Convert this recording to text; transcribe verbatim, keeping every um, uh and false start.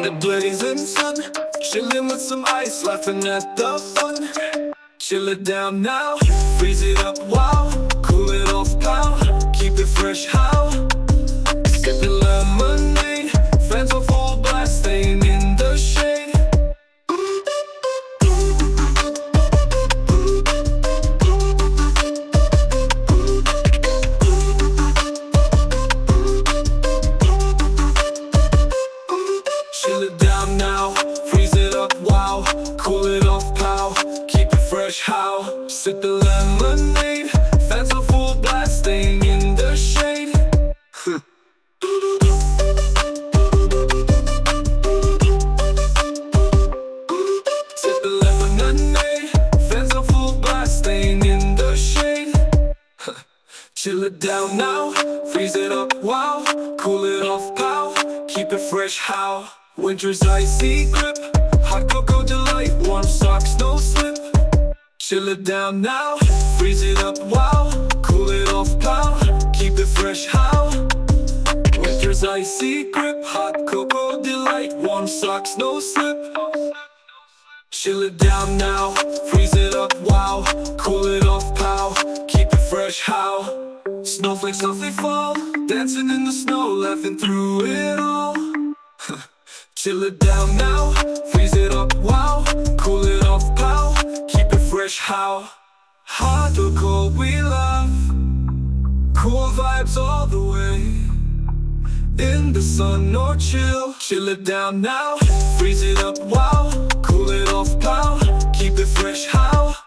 the blazing sun, chilling with some ice, laughing at the fun. Chill it down now, freeze it up, wow. Cool it off, pal, keep it fresh, how? Sipping lemonade, friends are full blast, staying in the shade. Chill it down now, freeze it up, wow. Cool it off, pal, keep it fresh, how? Sip the lemonade, fans are full blast, staying in the shade. Sip the lemonade, fans are full blast, staying in the shade. Chill it down now, freeze it up, wow. Cool it off, pal, keep it fresh, how? Winter's icy grip, hot cocoa delight, warm socks, no slip. Chill it down now, freeze it up, wow. Cool it off, pal, keep it fresh, how? Winter's icy grip, hot cocoa delight, warm socks, no slip. Chill it down now, freeze it up, wow. Cool it off, pal, keep it fresh, how? Snowflakes softly fall, dancing in the snow, laughing through it all. Chill it down now, freeze it up, wow. Cool it off, pal, keep it fresh, how? Hot or cold, we love cool vibes all the way. In the sun or chill, chill it down now, freeze it up, wow. Cool it off, pal, keep it fresh, how?